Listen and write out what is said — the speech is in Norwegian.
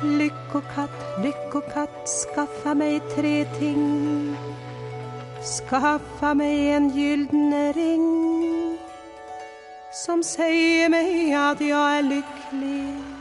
Lyckokatt, skaffa mig 3 ting. Skaffa mig en gyldne ring som säger mig att jag är lycklig.